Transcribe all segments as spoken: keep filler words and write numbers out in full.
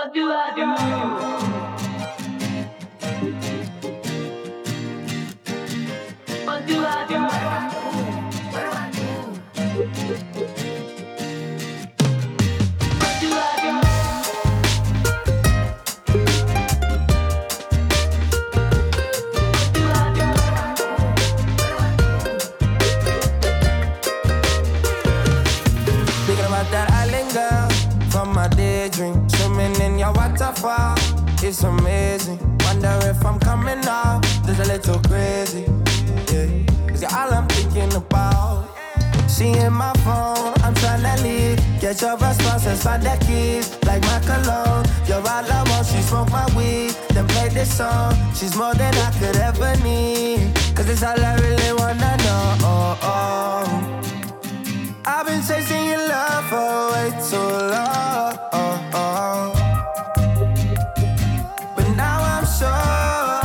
What do I do? What do I do? What do I do? What do I do? Thinking about that island girl from my daydream, swimming in your waterfall. It's amazing. Wonder if I'm coming out. Just a little crazy. Yeah, cause you're all I'm thinking about. She in my phone, I'm tryna leave. Get your response and find the keys. Like my cologne, you're all I want. She smoke my weed, then play this song. She's more than I could ever need. Cause it's all I really wanna know. Oh, oh. I've been chasing your love for way too long. Oh, oh. But now I'm sure.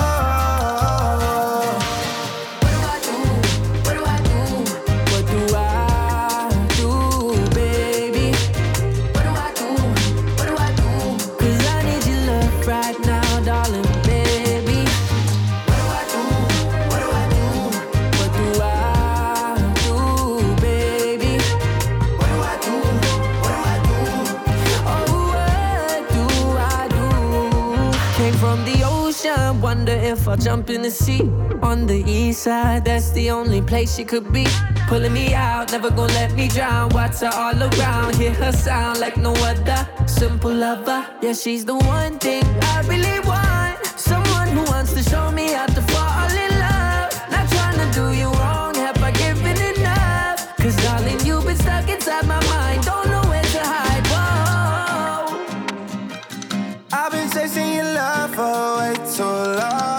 What do I do? What do I do? What do I do, baby? What do I do? What do I do? Cause I need your love right now, darling, baby. What do I do? What do I do? What do I do, baby? What do I do? What do I do? Oh, what do I do? Came from the ocean, wonder if I'll jump in the sea. On the east side, that's the only place she could be. Pulling me out, never gonna let me drown. Water all around, hear her sound like no other. Simple lover, yeah, she's the one thing I really want. Someone who wants to show me how to fall in love. Not trying to do you wrong, have I given enough? Cause darling, you've been stuck inside my mind, don't know where to hide, whoa. I've been chasing your love for way too long.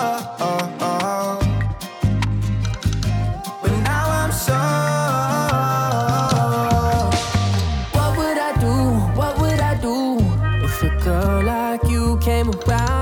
But now I'm sure. What would I do? What would I do if a girl like you came around?